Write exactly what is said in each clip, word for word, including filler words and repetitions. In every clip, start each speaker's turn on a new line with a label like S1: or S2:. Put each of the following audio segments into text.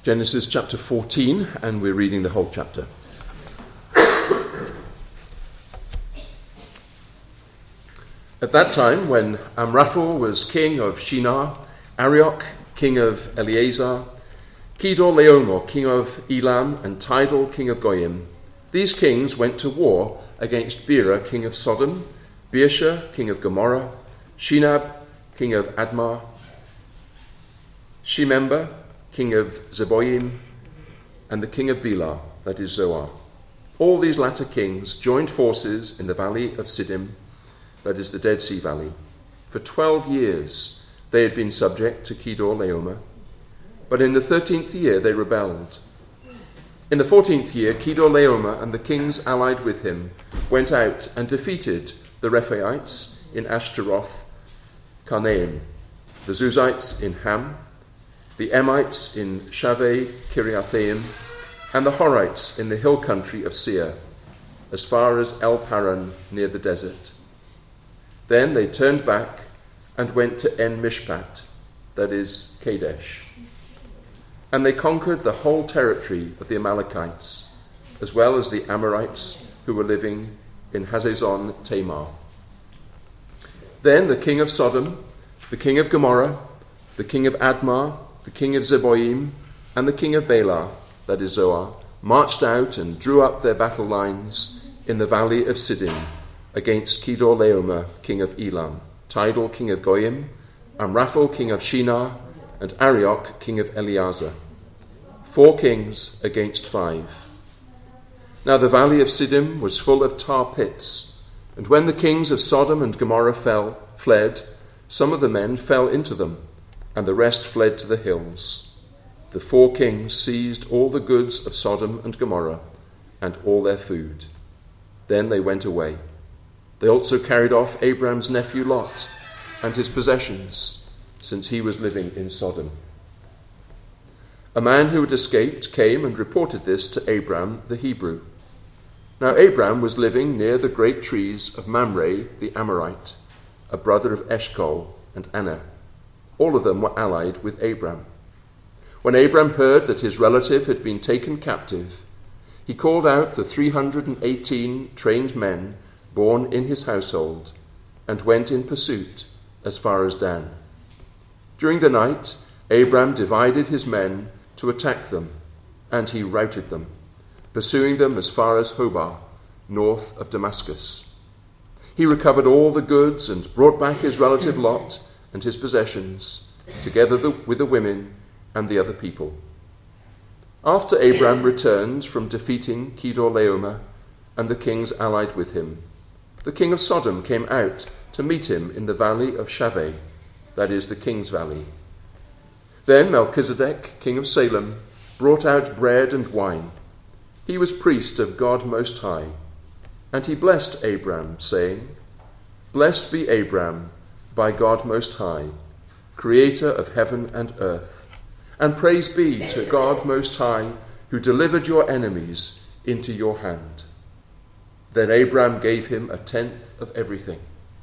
S1: Genesis chapter fourteen, and we're reading the whole chapter. At that time, when Amraphel was king of Shinar, Arioch, king of Eleazar, Kedorlaomer, king of Elam, and Tidal, king of Goyim, these kings went to war against Bera, king of Sodom, Beersheba, king of Gomorrah, Shinab, king of Admah, Shemember, king of Zeboim, and the king of Bela, that is Zoar. All these latter kings joined forces in the valley of Siddim, that is the Dead Sea Valley. For twelve years they had been subject to Kedorlaomer, but in the thirteenth year they rebelled. In the fourteenth year, Kedorlaomer and the kings allied with him went out and defeated the Rephaites in Ashtaroth, Karnaim, the Zuzites in Ham, the Emites in Shaveh Kiriathaim, and the Horites in the hill country of Seir, as far as El Paran near the desert. Then they turned back and went to En Mishpat, that is Kadesh. And they conquered the whole territory of the Amalekites, as well as the Amorites who were living in Hazazon Tamar. Then the king of Sodom, the king of Gomorrah, the king of Admah, the king of Zeboim, and the king of Bela, that is Zoar, marched out and drew up their battle lines in the valley of Siddim against Kedorlaomer, king of Elam, Tidal, king of Goyim, Amraphel, king of Shinar, and Arioch, king of Eleazar. Four kings against five. Now the valley of Siddim was full of tar pits, and when the kings of Sodom and Gomorrah fell, fled, some of the men fell into them, and the rest fled to the hills. The four kings seized all the goods of Sodom and Gomorrah, and all their food. Then they went away. They also carried off Abram's nephew Lot and his possessions, since he was living in Sodom. A man who had escaped came and reported this to Abram the Hebrew. Now Abram was living near the great trees of Mamre the Amorite, a brother of Eshcol and Aner. All of them were allied with Abram. When Abram heard that his relative had been taken captive, he called out the three hundred eighteen trained men born in his household and went in pursuit as far as Dan. During the night, Abram divided his men to attack them, and he routed them, pursuing them as far as Hobah, north of Damascus. He recovered all the goods and brought back his relative Lot and his possessions, together the, with the women and the other people. After Abram returned from defeating Kedorlaomer and the kings allied with him, the king of Sodom came out to meet him in the valley of Shaveh, that is the king's valley. Then Melchizedek, king of Salem, brought out bread and wine. He was priest of God Most High, and he blessed Abram, saying, "Blessed be Abram by God Most High, creator of heaven and earth, and praise be to God Most High, who delivered your enemies into your hand." Then Abram gave him a tenth of everything.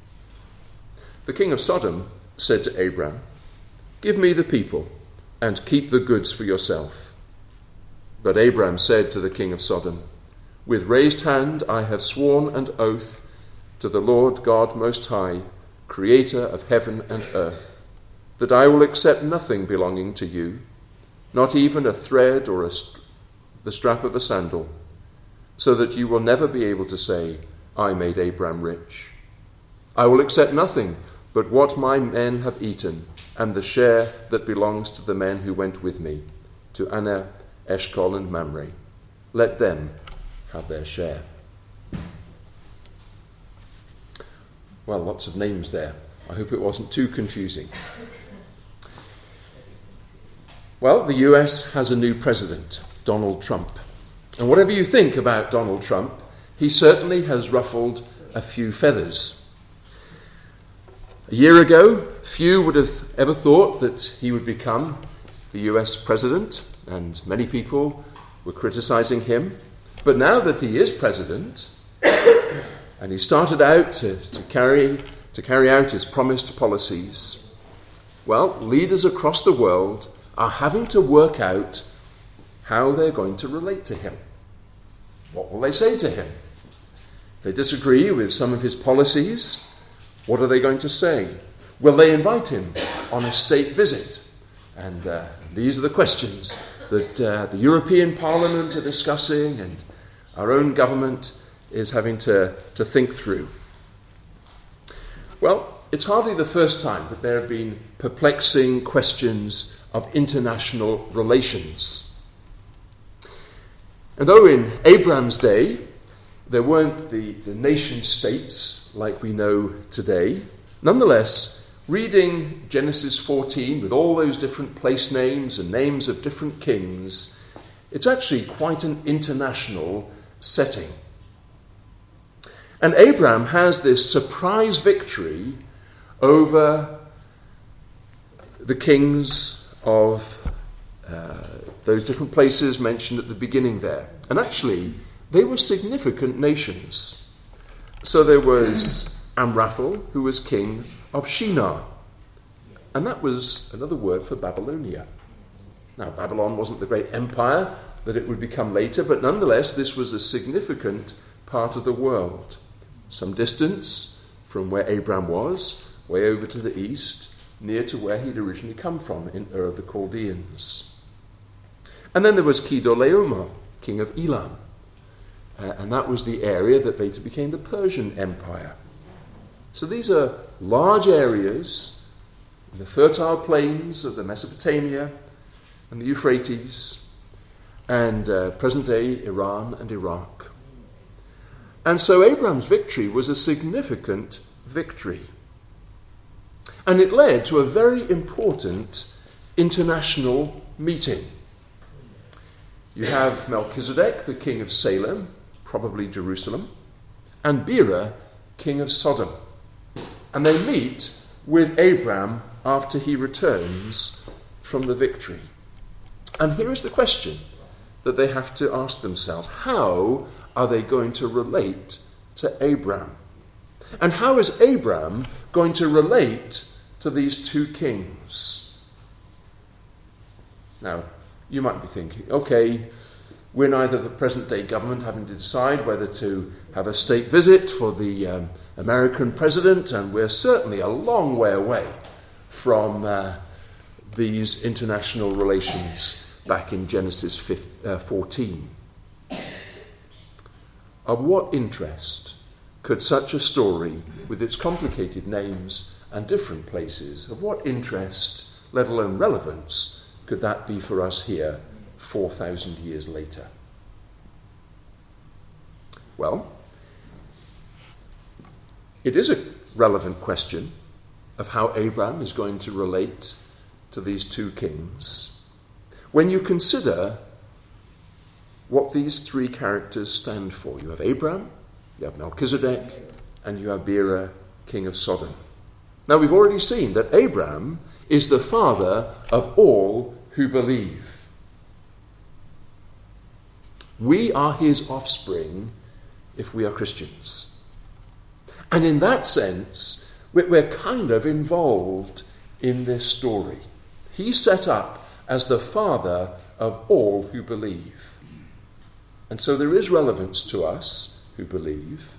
S1: The king of Sodom said to Abram, "Give me the people, and keep the goods for yourself." But Abram said to the king of Sodom, "With raised hand I have sworn an oath to the Lord God Most High, creator of heaven and earth, that I will accept nothing belonging to you, not even a thread or a st- the strap of a sandal, so that you will never be able to say, 'I made Abram rich.' I will accept nothing but what my men have eaten, and the share that belongs to the men who went with me, to Aner, Eshcol, and Mamre. Let them have their share." Well, lots of names there. I hope it wasn't too confusing. Well, the U S has a new president, Donald Trump. And whatever you think about Donald Trump, he certainly has ruffled a few feathers. A year ago, few would have ever thought that he would become the U S president, and many people were criticizing him. But now that he is president, and he started out to, to carry to carry out his promised policies, well, leaders across the world are having to work out how they're going to relate to him. What will they say to him? If they disagree with some of his policies, what are they going to say? Will they invite him on a state visit? And uh, these are the questions that uh, the European Parliament are discussing and our own government is having to, to think through. Well, it's hardly the first time that there have been perplexing questions of international relations. And though in Abraham's day there weren't the, the nation states like we know today, nonetheless, reading Genesis fourteen with all those different place names and names of different kings, it's actually quite an international setting. And Abraham has this surprise victory over the kings of uh, those different places mentioned at the beginning there. And actually, they were significant nations. So there was Amraphel, who was king of Shinar. And that was another word for Babylonia. Now, Babylon wasn't the great empire that it would become later, but nonetheless, this was a significant part of the world. Some distance from where Abraham was, way over to the east, near to where he'd originally come from, in Ur of the Chaldeans. And then there was Chedorlaomer, king of Elam. Uh, and that was the area that later became the Persian Empire. So these are large areas in the fertile plains of the Mesopotamia and the Euphrates and uh, present-day Iran and Iraq. And so Abraham's victory was a significant victory. And it led to a very important international meeting. You have Melchizedek, the king of Salem, probably Jerusalem, and Bera, king of Sodom. And they meet with Abraham after he returns from the victory. And here is the question that they have to ask themselves. How are they going to relate to Abraham? And how is Abraham going to relate to these two kings? Now, you might be thinking, okay, we're neither the present-day government having to decide whether to have a state visit for the um, American president, and we're certainly a long way away from uh, these international relations back in Genesis fourteen. Of what interest could such a story, with its complicated names and different places, of what interest, let alone relevance, could that be for us here four thousand years later? Well, it is a relevant question of how Abraham is going to relate to these two kings when you consider what these three characters stand for. You have Abraham, you have Melchizedek, and you have Bera, king of Sodom. Now, we've already seen that Abraham is the father of all who believe. We are his offspring if we are Christians. And in that sense, we're kind of involved in this story. He's set up as the father of all who believe. And so there is relevance to us who believe.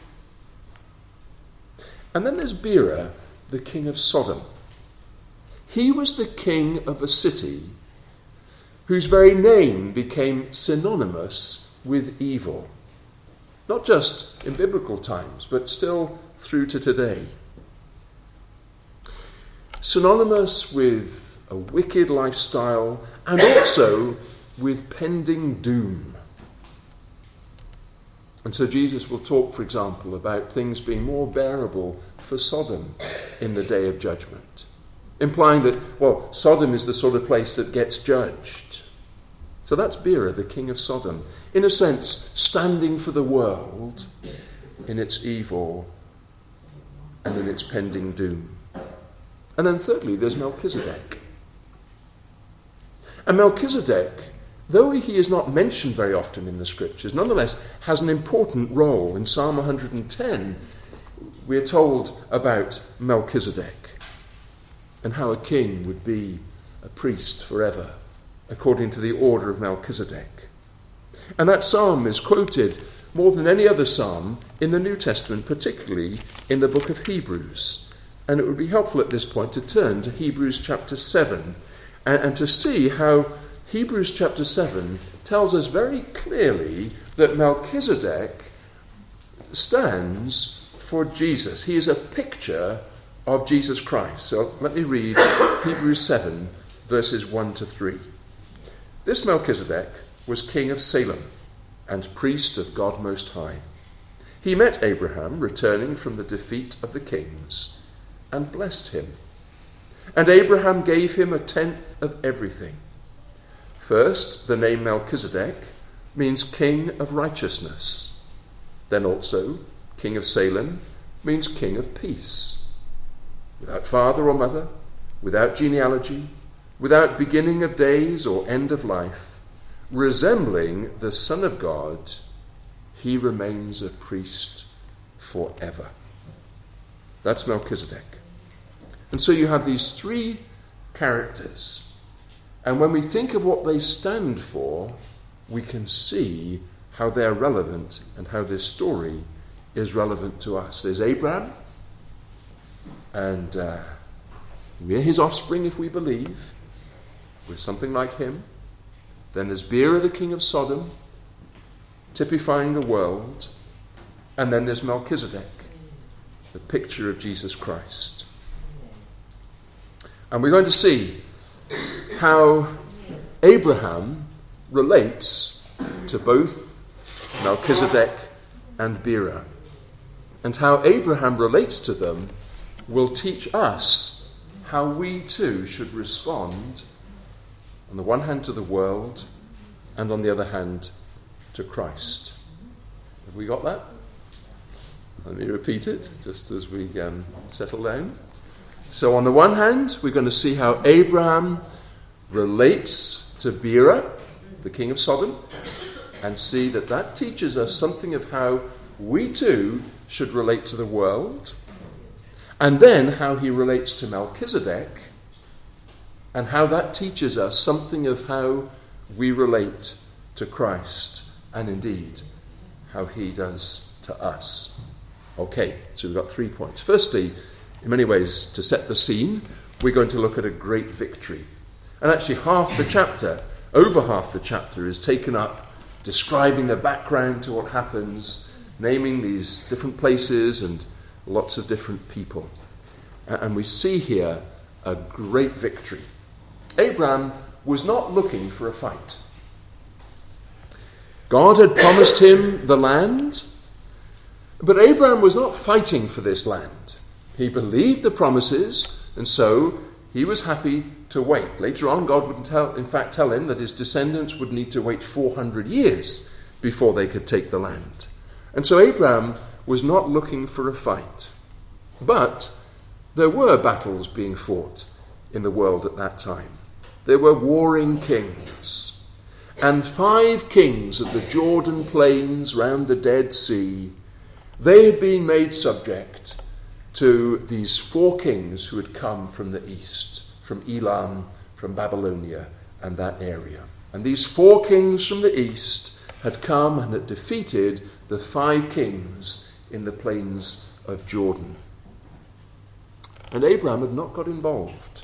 S1: And then there's Bera, the king of Sodom. He was the king of a city whose very name became synonymous with evil. Not just in biblical times, but still through to today. Synonymous with a wicked lifestyle and also with pending doom. And so Jesus will talk, for example, about things being more bearable for Sodom in the day of judgment, implying that, well, Sodom is the sort of place that gets judged. So that's Bera, the king of Sodom, in a sense, standing for the world in its evil and in its pending doom. And then thirdly, there's Melchizedek. And Melchizedek, though he is not mentioned very often in the scriptures, nonetheless has an important role. In Psalm one hundred ten, we are told about Melchizedek and how a king would be a priest forever according to the order of Melchizedek. And that psalm is quoted more than any other psalm in the New Testament, particularly in the book of Hebrews. And it would be helpful at this point to turn to Hebrews chapter seven and, and to see how Hebrews chapter seven tells us very clearly that Melchizedek stands for Jesus. He is a picture of Jesus Christ. So let me read Hebrews seven, verses one to three. This Melchizedek was king of Salem and priest of God Most High. He met Abraham returning from the defeat of the kings and blessed him. And Abraham gave him a tenth of everything. First, the name Melchizedek means king of righteousness. Then also, king of Salem means king of peace. Without father or mother, without genealogy, without beginning of days or end of life, resembling the Son of God, he remains a priest forever. That's Melchizedek. And so you have these three characters. And when we think of what they stand for, we can see how they're relevant and how this story is relevant to us. There's Abraham, and uh, we're his offspring if we believe. We're something like him. Then there's Bera, the king of Sodom, typifying the world. And then there's Melchizedek, the picture of Jesus Christ. And we're going to see how Abraham relates to both Melchizedek and Bera. And how Abraham relates to them will teach us how we too should respond, on the one hand to the world, and on the other hand to Christ. Have we got that? Let me repeat it, just as we um, settle down. So on the one hand, we're going to see how Abraham relates to Bera, the king of Sodom, and see that that teaches us something of how we too should relate to the world, and then how he relates to Melchizedek, and how that teaches us something of how we relate to Christ, and indeed how he does to us. Okay, so we've got three points. Firstly, in many ways, to set the scene, we're going to look at a great victory. And actually half the chapter, over half the chapter, is taken up describing the background to what happens, naming these different places and lots of different people. And we see here a great victory. Abraham was not looking for a fight. God had promised him the land, but Abraham was not fighting for this land. He believed the promises, and so he was happy to wait. Later on, God would tell, in fact tell him that his descendants would need to wait four hundred years before they could take the land. And so Abraham was not looking for a fight. But there were battles being fought in the world at that time. There were warring kings. And five kings of the Jordan plains round the Dead Sea, they had been made subject to these four kings who had come from the east, from Elam, from Babylonia, and that area. And these four kings from the east had come and had defeated the five kings in the plains of Jordan. And Abraham had not got involved.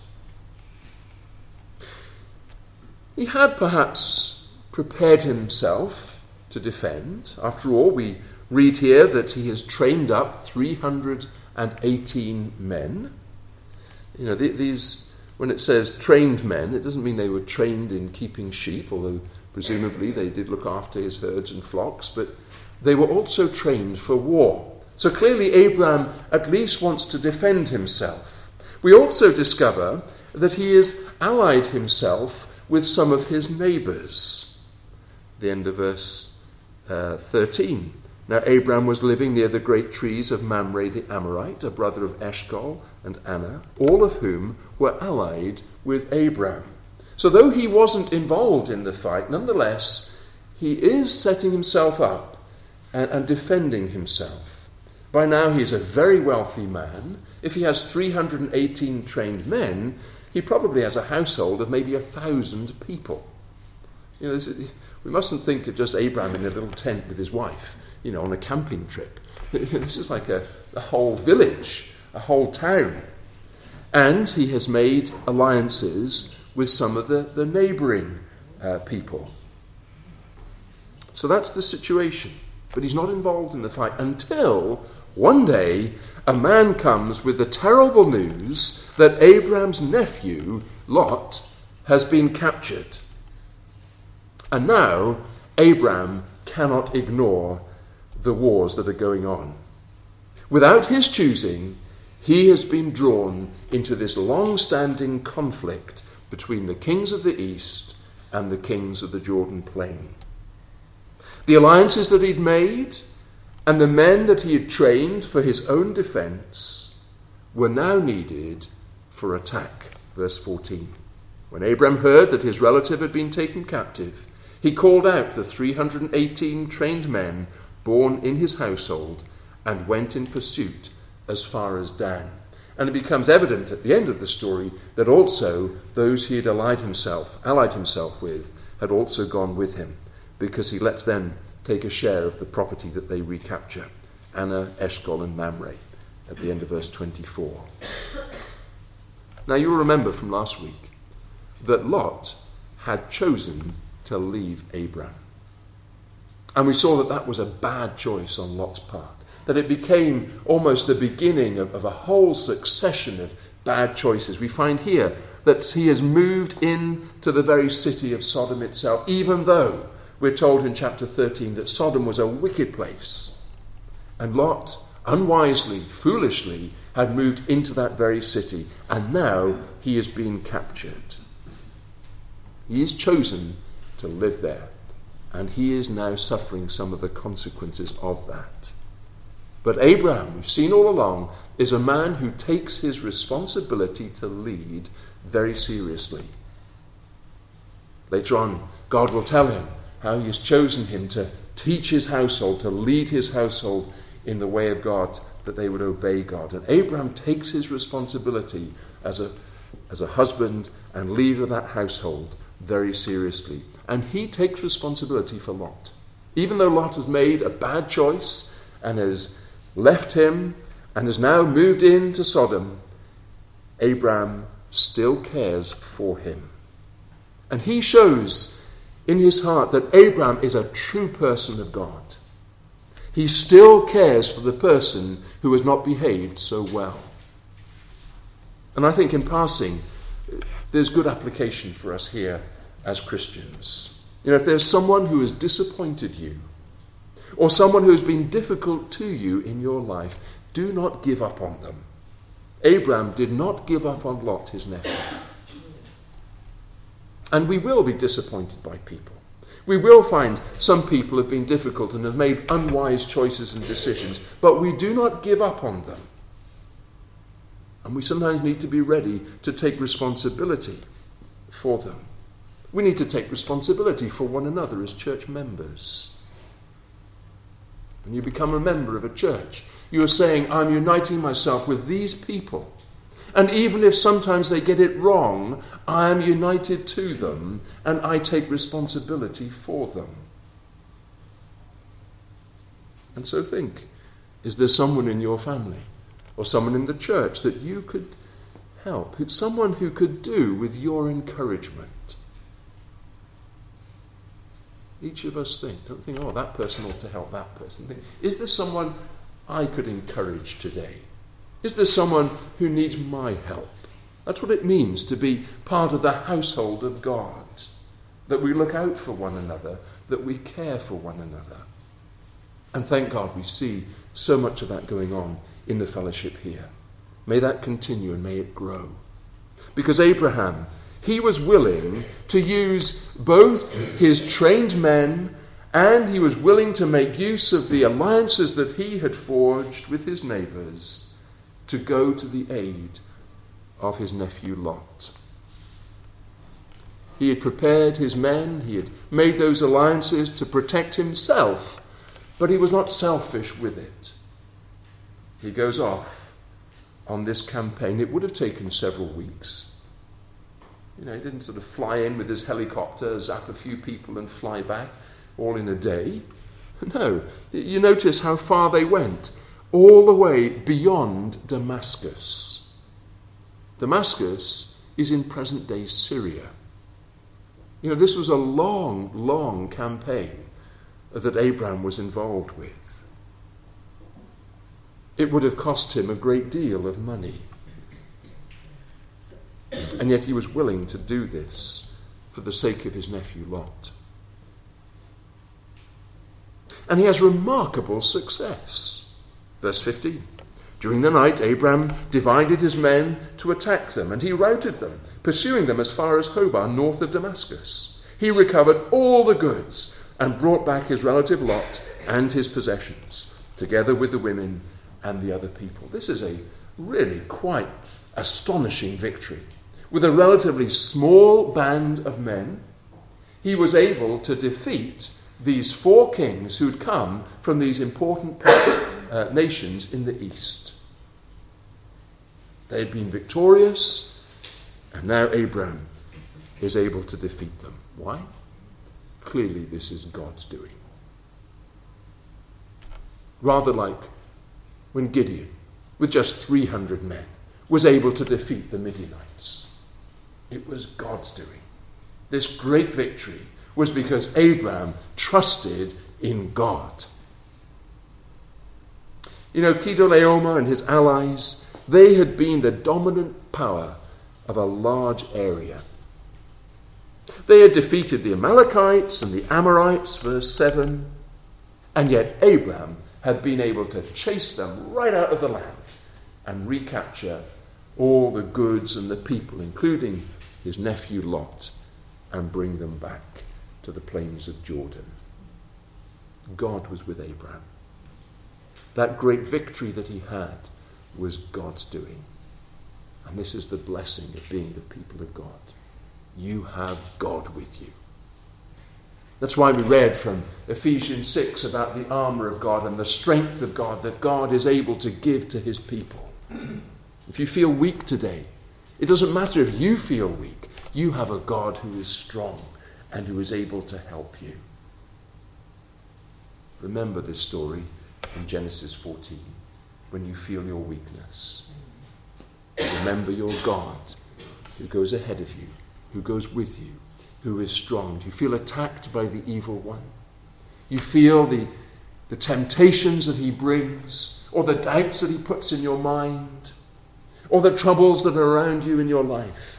S1: He had perhaps prepared himself to defend. After all, we read here that he has trained up three hundred eighteen men. You know, these, when it says trained men, it doesn't mean they were trained in keeping sheep, although presumably they did look after his herds and flocks, but they were also trained for war. So clearly Abraham at least wants to defend himself. We also discover that he has allied himself with some of his neighbours. The end of verse uh, thirteen. Now Abraham was living near the great trees of Mamre the Amorite, a brother of Eshcol and Anna, all of whom were allied with Abraham. So though he wasn't involved in the fight, nonetheless, he is setting himself up and, and defending himself. By now he's a very wealthy man. If he has three hundred eighteen trained men, he probably has a household of maybe a thousand people. You know, this, we mustn't think of just Abraham in a little tent with his wife, you know, on a camping trip. This is like a, a whole village, a whole town. And he has made alliances with some of the, the neighbouring uh, people. So that's the situation. But he's not involved in the fight until one day a man comes with the terrible news that Abraham's nephew, Lot, has been captured. And now Abraham cannot ignore the wars that are going on. Without his choosing, he has been drawn into this long-standing conflict between the kings of the east and the kings of the Jordan plain. The alliances that he'd made and the men that he had trained for his own defense were now needed for attack. Verse fourteen. When Abraham heard that his relative had been taken captive, he called out the three hundred eighteen trained men born in his household and went in pursuit as far as Dan. And it becomes evident at the end of the story that also those he had allied himself, allied himself with had also gone with him, because he lets them take a share of the property that they recapture. Anna, Eshcol and Mamre at the end of verse twenty-four. Now you'll remember from last week that Lot had chosen to leave Abraham. And we saw that that was a bad choice on Lot's part. That it became almost the beginning of, of a whole succession of bad choices. We find here that he has moved into the very city of Sodom itself, even though we're told in chapter thirteen that Sodom was a wicked place. And Lot, unwisely, foolishly, had moved into that very city. And now he is being captured. He is chosen to live there. And he is now suffering some of the consequences of that. But Abraham, we've seen all along, is a man who takes his responsibility to lead very seriously. Later on, God will tell him how he has chosen him to teach his household, to lead his household in the way of God, that they would obey God. And Abraham takes his responsibility as a, as a husband and leader of that household very seriously. And he takes responsibility for Lot. Even though Lot has made a bad choice and has left him and has now moved into Sodom, Abraham still cares for him. And he shows in his heart that Abraham is a true person of God. He still cares for the person who has not behaved so well. And I think in passing, there's good application for us here as Christians. You know, if there's someone who has disappointed you, or someone who's been difficult to you in your life, do not give up on them. Abraham did not give up on Lot, his nephew. And we will be disappointed by people. We will find some people have been difficult and have made unwise choices and decisions, but we do not give up on them. And we sometimes need to be ready to take responsibility for them. We need to take responsibility for one another as church members. When you become a member of a church, you are saying, I'm uniting myself with these people. And even if sometimes they get it wrong, I am united to them and I take responsibility for them. And so think, is there someone in your family or someone in the church that you could help? Someone who could do with your encouragement? Each of us think, don't think, oh, that person ought to help that person. Think, is there someone I could encourage today? Is there someone who needs my help? That's what it means to be part of the household of God. That we look out for one another, that we care for one another. And thank God we see so much of that going on in the fellowship here. May that continue and may it grow. Because Abraham, he was willing to use both his trained men and he was willing to make use of the alliances that he had forged with his neighbours to go to the aid of his nephew Lot. He had prepared his men, he had made those alliances to protect himself, but he was not selfish with it. He goes off on this campaign. It would have taken several weeks. You know, he didn't sort of fly in with his helicopter, zap a few people and fly back all in a day. No, you notice how far they went, all the way beyond Damascus. Damascus is in present-day Syria. You know, this was a long, long campaign that Abraham was involved with. It would have cost him a great deal of money. And yet he was willing to do this for the sake of his nephew Lot. And he has remarkable success. Verse fifteen. During the night, Abraham divided his men to attack them, and he routed them, pursuing them as far as Hobah, north of Damascus. He recovered all the goods and brought back his relative Lot and his possessions, together with the women and the other people. This is a really quite astonishing victory. With a relatively small band of men, he was able to defeat these four kings who'd come from these important uh, nations in the east. They had been victorious, and now Abraham is able to defeat them. Why? Clearly this is God's doing. Rather like when Gideon, with just three hundred men, was able to defeat the Midianites. It was God's doing. This great victory was because Abraham trusted in God. You know, Chedorlaomer and his allies, they had been the dominant power of a large area. They had defeated the Amalekites and the Amorites, verse seven, and yet Abraham had been able to chase them right out of the land and recapture all the goods and the people, including his nephew Lot, and bring them back to the plains of Jordan. God was with Abraham. That great victory that he had was God's doing. And this is the blessing of being the people of God. You have God with you. That's why we read from Ephesians six about the armour of God and the strength of God that God is able to give to his people. If you feel weak today, it doesn't matter if you feel weak. You have a God who is strong and who is able to help you. Remember this story in Genesis fourteen, when you feel your weakness. Remember your God who goes ahead of you, who goes with you, who is strong. Do you feel attacked by the evil one? You feel the, the temptations that he brings, or the doubts that he puts in your mind, or the troubles that are around you in your life.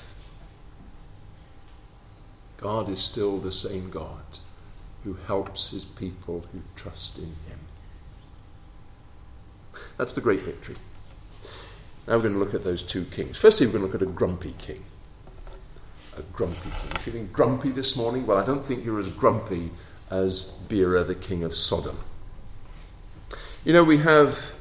S1: God is still the same God who helps his people who trust in him. That's the great victory. Now we're going to look at those two kings. Firstly, we're going to look at a grumpy king. A grumpy king. You're feeling grumpy this morning? Well, I don't think you're as grumpy as Bera, the king of Sodom. You know, we have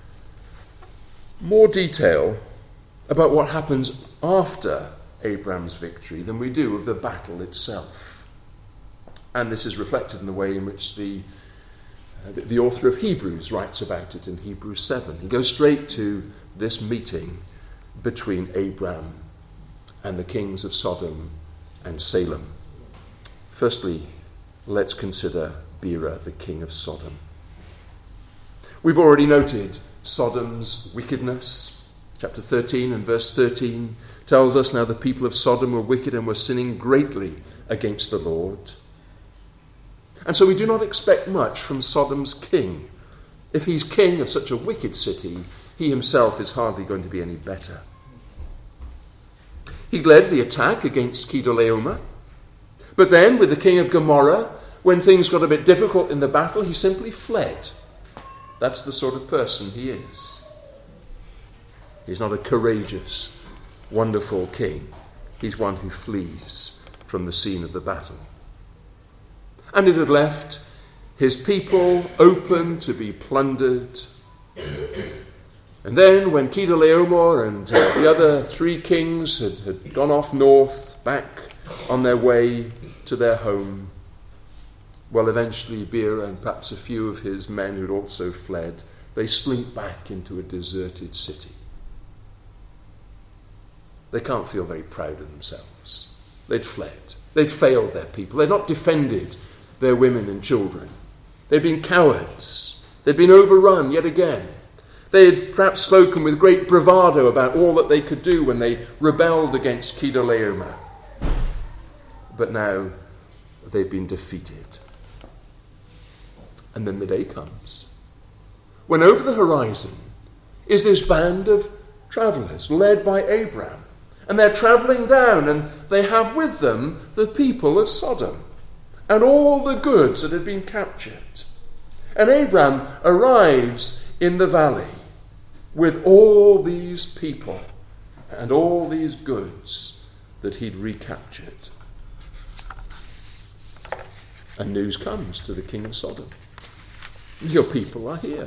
S1: more detail about what happens after Abraham's victory than we do of the battle itself. And this is reflected in the way in which the, uh, the, the author of Hebrews writes about it in Hebrews seven. He goes straight to this meeting between Abraham and the kings of Sodom and Salem. Firstly, let's consider Bera, the king of Sodom. We've already noted Sodom's wickedness. Chapter thirteen and verse thirteen tells us, now the people of Sodom were wicked and were sinning greatly against the Lord. And so we do not expect much from Sodom's king. If he's king of such a wicked city, he himself is hardly going to be any better. He led the attack against Chedorlaomer. But then, with the king of Gomorrah, when things got a bit difficult in the battle, he simply fled. That's the sort of person he is. He's not a courageous, wonderful king. He's one who flees from the scene of the battle. And it had left his people open to be plundered. And then when Chedorlaomer and uh, the other three kings had, had gone off north, back on their way to their home, well, eventually Bera and perhaps a few of his men who'd also fled, they slink back into a deserted city. They can't feel very proud of themselves. They'd fled. They'd failed their people. They'd not defended their women and children. They'd been cowards. They'd been overrun yet again. They had perhaps spoken with great bravado about all that they could do when they rebelled against Kedorlaomer. But now they've been defeated. And then the day comes when over the horizon is this band of travellers led by Abraham. And they're travelling down, and they have with them the people of Sodom and all the goods that had been captured. And Abraham arrives in the valley with all these people and all these goods that he'd recaptured. And news comes to the king of Sodom. Your people are here.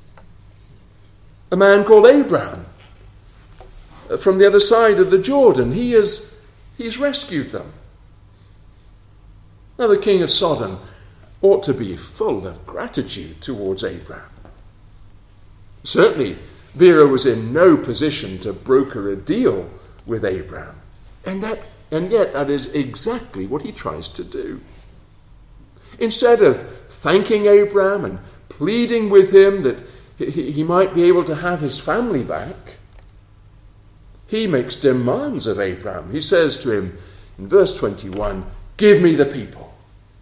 S1: A man called Abraham, from the other side of the Jordan, he is, he's rescued them. Now the king of Sodom ought to be full of gratitude towards Abraham. Certainly, Bera was in no position to broker a deal with Abraham. And, that, and yet that is exactly what he tries to do. Instead of thanking Abraham and pleading with him that he, he might be able to have his family back, he makes demands of Abraham. He says to him in verse twenty-one, "Give me the people."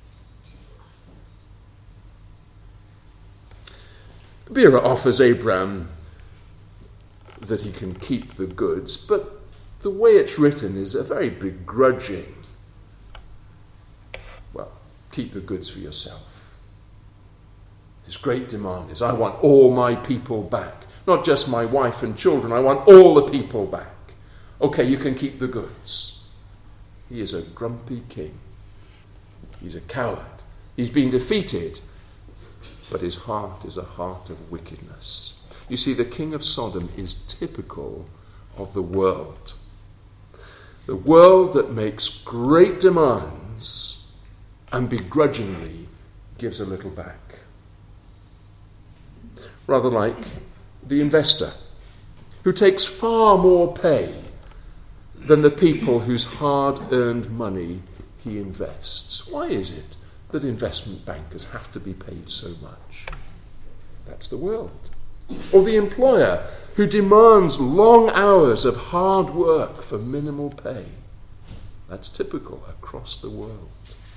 S1: Bera offers Abraham that he can keep the goods, but the way it's written is a very begrudging, well, keep the goods for yourself. His great demand is, I want all my people back. Not just my wife and children, I want all the people back. Okay, you can keep the goods. He is a grumpy king. He's a coward. He's been defeated, but his heart is a heart of wickedness. You see, the king of Sodom is typical of the world. The world that makes great demands and begrudgingly gives a little back. Rather like the investor who takes far more pay than the people whose hard-earned money he invests. Why is it that investment bankers have to be paid so much? That's the world. Or the employer who demands long hours of hard work for minimal pay. That's typical across the world.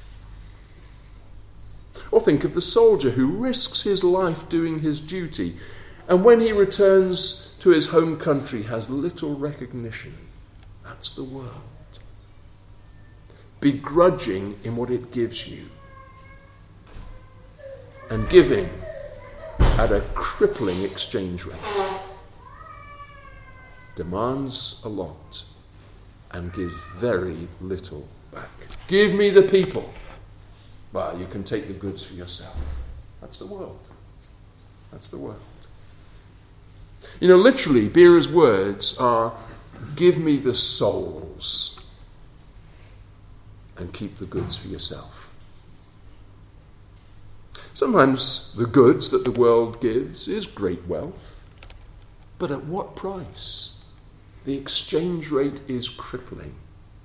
S1: Or think of the soldier who risks his life doing his duty, and when he returns to his home country has little recognition. That's the world. Begrudging in what it gives you, and giving at a crippling exchange rate. Demands a lot and gives very little back. Give me the people. Well, you can take the goods for yourself. That's the world. That's the world. You know, literally, Bera's words are, give me the souls and keep the goods for yourself. Sometimes the goods that the world gives is great wealth, but at what price? The exchange rate is crippling.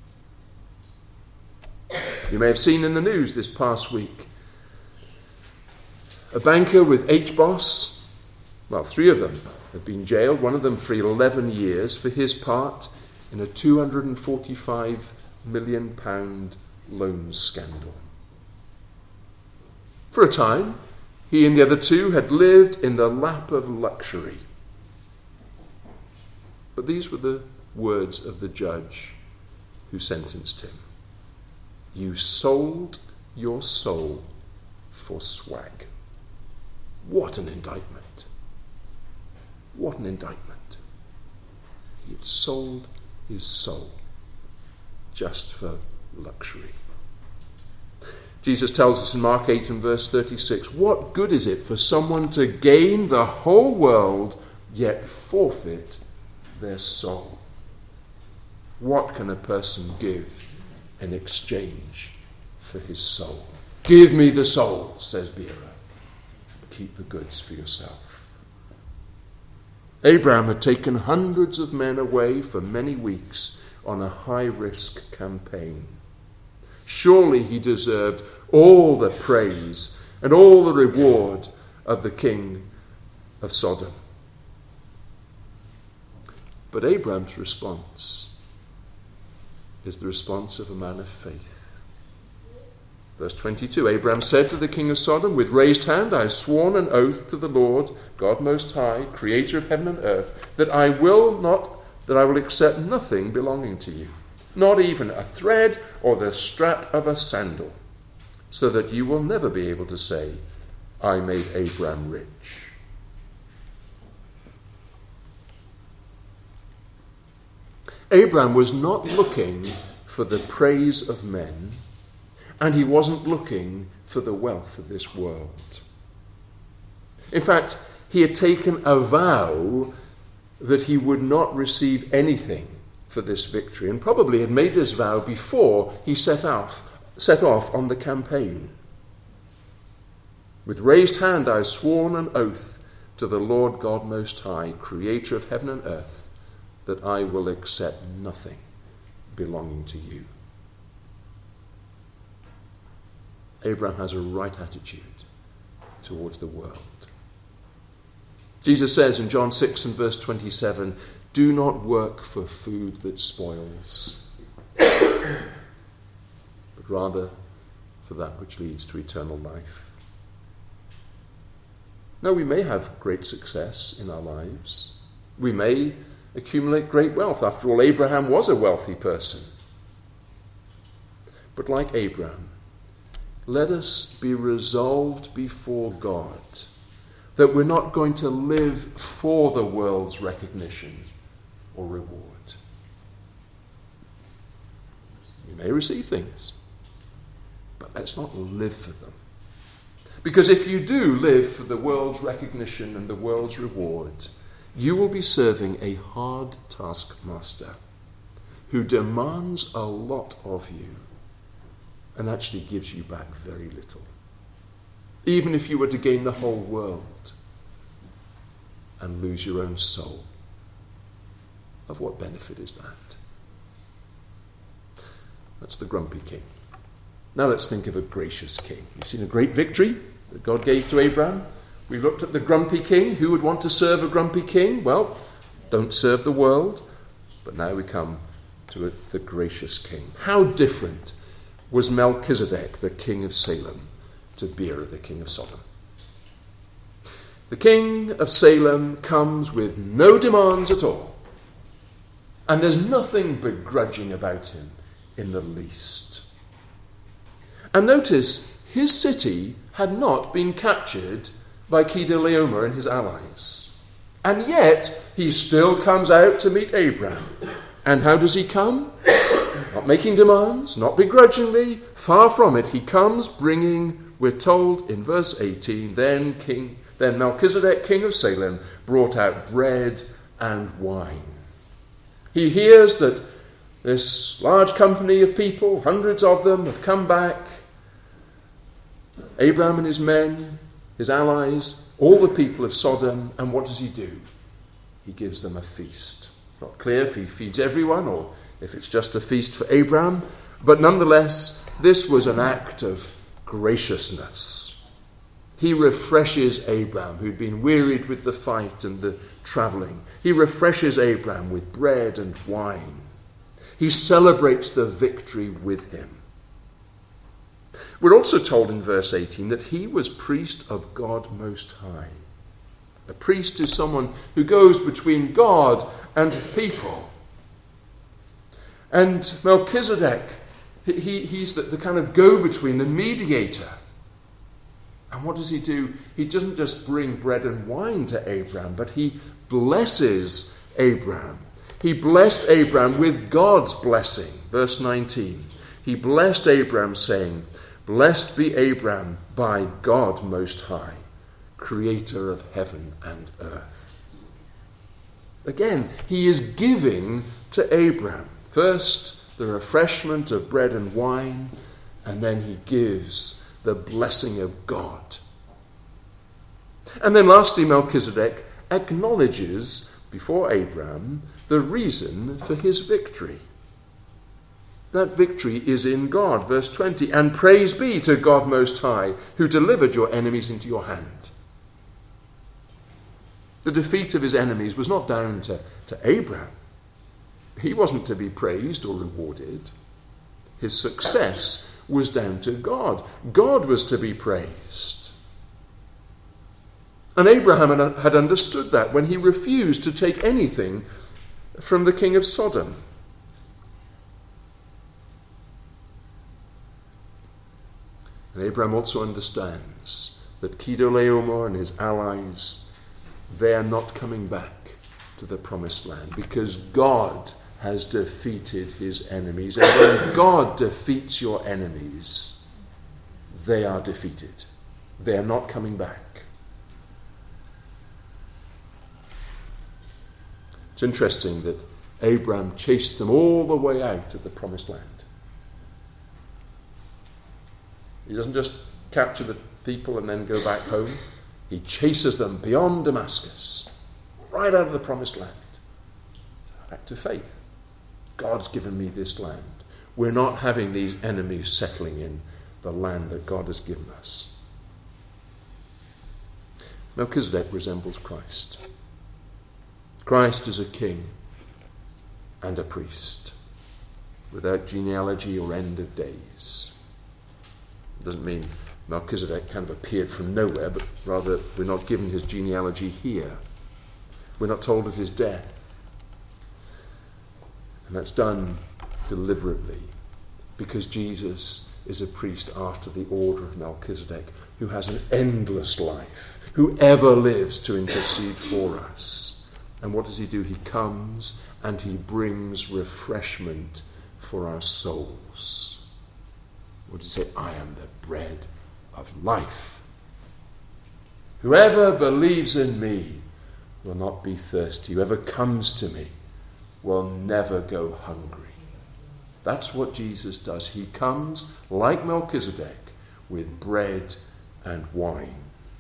S1: You may have seen in the news this past week a banker with H B O S, well, three of them have been jailed, one of them for eleven years for his part in a two hundred forty-five million pounds loan scandal. For a time, he and the other two had lived in the lap of luxury. But these were the words of the judge who sentenced him. You sold your soul for swag. What an indictment. What an indictment. He had sold his soul just for luxury. Jesus tells us in Mark eight and verse thirty-six, what good is it for someone to gain the whole world yet forfeit their soul? What can a person give in exchange for his soul? Give me the soul, says Bera. Keep the goods for yourself. Abraham had taken hundreds of men away for many weeks on a high-risk campaign. Surely he deserved all the praise and all the reward of the king of Sodom. But Abraham's response is the response of a man of faith. Verse twenty-two, Abraham said to the king of Sodom, with raised hand, I have sworn an oath to the Lord, God Most High, creator of heaven and earth, that I will not, that I will accept nothing belonging to you, not even a thread or the strap of a sandal, so that you will never be able to say, I made Abraham rich. Abraham was not looking for the praise of men, and he wasn't looking for the wealth of this world. In fact, he had taken a vow that he would not receive anything for this victory, and probably had made this vow before he set off, set off on the campaign. With raised hand I have sworn an oath to the Lord God Most High, creator of heaven and earth, that I will accept nothing belonging to you. Abraham has a right attitude towards the world. Jesus says in John six and verse twenty-seven, do not work for food that spoils, but rather for that which leads to eternal life. Now, we may have great success in our lives. We may accumulate great wealth. After all, Abraham was a wealthy person. But like Abraham, let us be resolved before God that we're not going to live for the world's recognition or reward. You may receive things, but let's not live for them. Because if you do live for the world's recognition and the world's reward, you will be serving a hard taskmaster who demands a lot of you and actually gives you back very little. Even if you were to gain the whole world and lose your own soul, of what benefit is that? That's the grumpy king. Now let's think of a gracious king. You've seen a great victory that God gave to Abraham. We looked at the grumpy king. Who would want to serve a grumpy king? Well, don't serve the world. But now we come to the gracious king. How different was Melchizedek, the king of Salem, to Bera, the king of Sodom? The king of Salem comes with no demands at all. And there's nothing begrudging about him in the least. And notice, his city had not been captured by Kedorlaomer and his allies. And yet, he still comes out to meet Abraham. And how does he come? Not making demands, not begrudgingly, far from it. He comes bringing, we're told in verse eighteen, then King, then Melchizedek, king of Salem, brought out bread and wine. He hears that this large company of people, hundreds of them, have come back. Abraham and his men, his allies, all the people of Sodom, and what does he do? He gives them a feast. It's not clear if he feeds everyone or if it's just a feast for Abraham, but nonetheless, this was an act of graciousness. He refreshes Abraham, who'd been wearied with the fight and the travelling. He refreshes Abraham with bread and wine. He celebrates the victory with him. We're also told in verse eighteen that he was priest of God Most High. A priest is someone who goes between God and people. And Melchizedek, he, he's the, the kind of go-between, the mediator. And what does he do? He doesn't just bring bread and wine to Abraham, but he blesses Abraham. He blessed Abraham with God's blessing. Verse nineteen. He blessed Abraham, saying, "Blessed be Abraham by God Most High, creator of heaven and earth." Again, he is giving to Abraham. First, the refreshment of bread and wine, and then he gives the blessing of God. And then lastly, Melchizedek acknowledges before Abraham the reason for his victory. That victory is in God. Verse twenty, and praise be to God Most High, who delivered your enemies into your hand. The defeat of his enemies was not down to, to Abraham. He wasn't to be praised or rewarded. His success was down to God. God was to be praised. And Abraham had understood that when he refused to take anything from the king of Sodom. And Abraham also understands that Chedorlaomer and his allies, they are not coming back to the promised land because God has defeated his enemies. And when God defeats your enemies, they are defeated. They are not coming back. It's interesting that Abraham chased them all the way out of the promised land. He doesn't just capture the people and then go back home. He chases them beyond Damascus, right out of the promised land. Back to faith. God's given me this land. We're not having these enemies settling in the land that God has given us. Melchizedek resembles Christ. Christ is a king and a priest, without genealogy or end of days. It doesn't mean Melchizedek kind of appeared from nowhere, but rather we're not given his genealogy here. We're not told of his death. And that's done deliberately because Jesus is a priest after the order of Melchizedek, who has an endless life, who ever lives to intercede for us. And what does he do? He comes and he brings refreshment for our souls. What does he say? I am the bread of life. Whoever believes in me will not be thirsty. Whoever comes to me will never go hungry. That's what Jesus does. He comes, like Melchizedek, with bread and wine.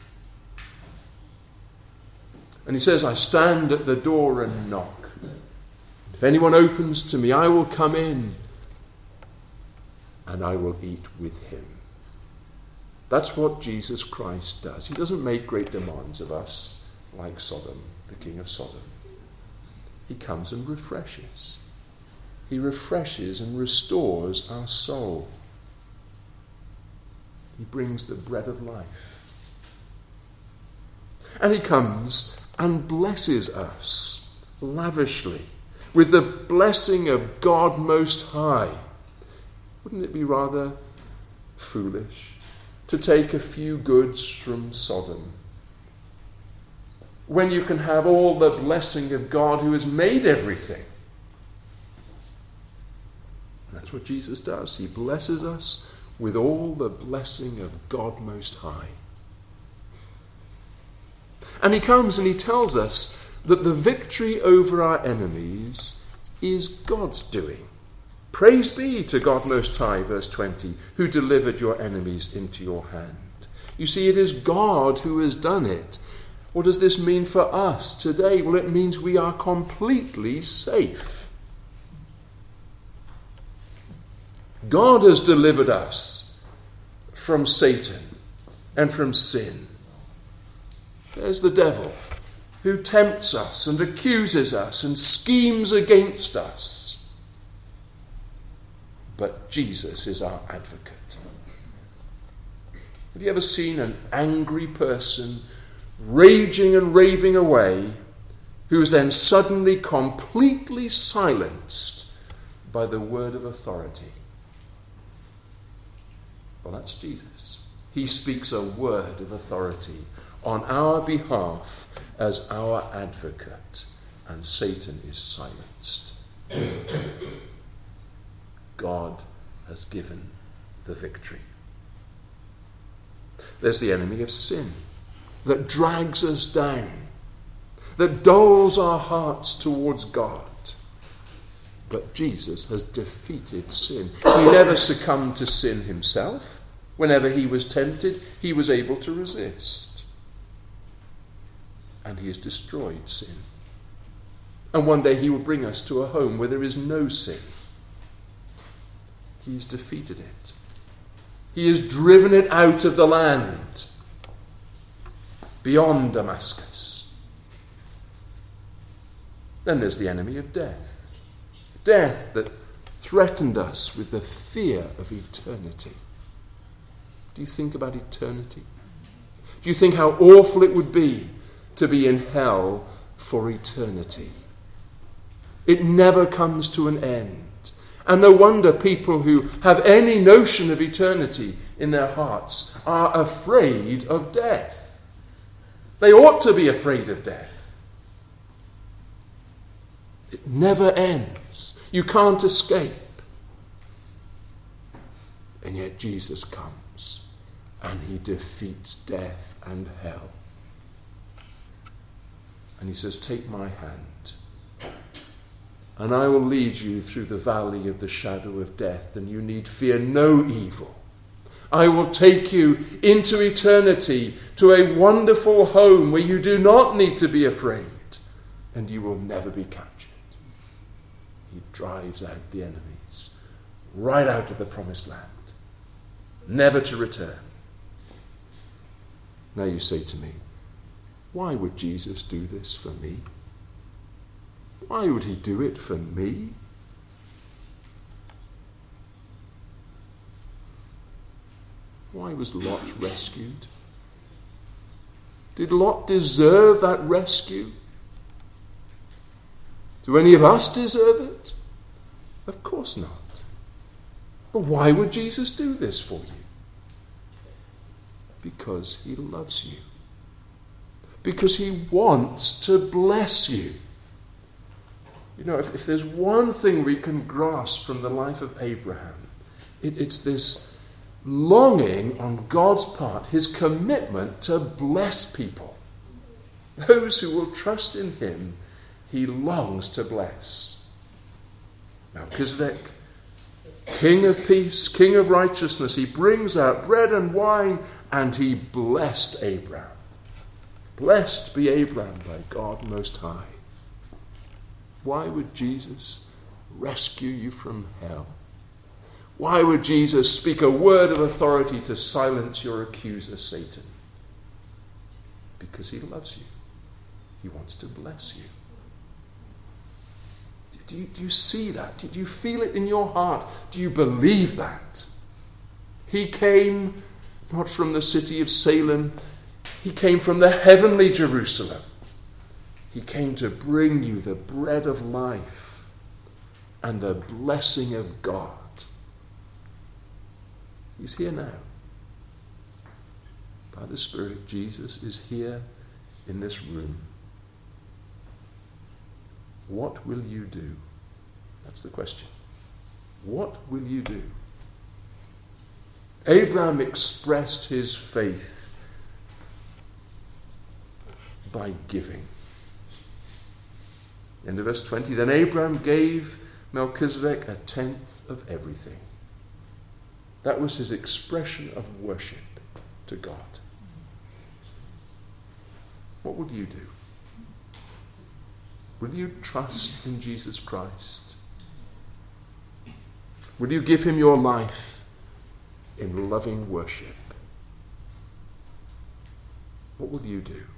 S1: And he says, I stand at the door and knock. If anyone opens to me, I will come in and I will eat with him. That's what Jesus Christ does. He doesn't make great demands of us like Sodom, the king of Sodom. He comes and refreshes. He refreshes and restores our soul. He brings the bread of life. And he comes and blesses us lavishly with the blessing of God Most High. Wouldn't it be rather foolish to take a few goods from Sodom when you can have all the blessing of God who has made everything? That's what Jesus does. He blesses us with all the blessing of God Most High. And he comes and he tells us that the victory over our enemies is God's doing. Praise be to God Most High, verse twenty, who delivered your enemies into your hand. You see, it is God who has done it. What does this mean for us today? Well, it means we are completely safe. God has delivered us from Satan and from sin. There's the devil who tempts us and accuses us and schemes against us. But Jesus is our advocate. Have you ever seen an angry person raging and raving away who is then suddenly completely silenced by the word of authority? Well, that's Jesus. He speaks a word of authority on our behalf as our advocate, and Satan is silenced. God has given the victory. There's the enemy of sin that drags us down, that dulls our hearts towards God. But Jesus has defeated sin. He never succumbed to sin himself. Whenever he was tempted, he was able to resist. And he has destroyed sin. And one day he will bring us to a home where there is no sin. He's defeated it. He has driven it out of the land, beyond Damascus. Then there's the enemy of death. Death that threatened us with the fear of eternity. Do you think about eternity? Do you think how awful it would be to be in hell for eternity? It never comes to an end. And no wonder people who have any notion of eternity in their hearts are afraid of death. They ought to be afraid of death. It never ends. You can't escape. And yet Jesus comes and he defeats death and hell. And he says, take my hand, and I will lead you through the valley of the shadow of death, and you need fear no evil. I will take you into eternity to a wonderful home where you do not need to be afraid, and you will never be captured. He drives out the enemies, right out of the promised land, never to return. Now you say to me, why would Jesus do this for me? Why would he do it for me? Why was Lot rescued? Did Lot deserve that rescue? Do any of us deserve it? Of course not. But why would Jesus do this for you? Because he loves you. Because he wants to bless you. You know, if, if there's one thing we can grasp from the life of Abraham, it, it's this longing on God's part, his commitment to bless people. Those who will trust in him, he longs to bless. Melchizedek, king of peace, king of righteousness, he brings out bread and wine, and he blessed Abraham. Blessed be Abraham by God Most High. Why would Jesus rescue you from hell? Why would Jesus speak a word of authority to silence your accuser, Satan? Because he loves you. He wants to bless you. Do you, do you see that? Do you feel it in your heart? Do you believe that? He came not from the city of Salem. He came from the heavenly Jerusalem. He came to bring you the bread of life and the blessing of God. He's here now. By the Spirit, Jesus is here in this room. What will you do? That's the question. What will you do? Abraham expressed his faith by giving. End of verse twenty. Then Abraham gave Melchizedek a tenth of everything. That was his expression of worship to God. What would you do? Will you trust in Jesus Christ? Will you give him your life in loving worship? What will you do?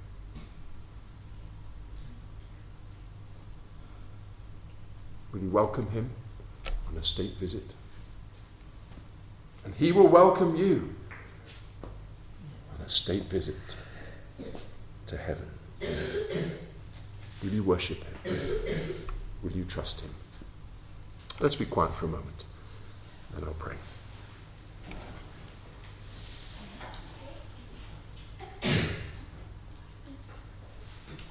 S1: Will you welcome him on a state visit? And he will welcome you on a state visit to heaven. Will you worship him? Will you trust him? Let's be quiet for a moment, and I'll pray.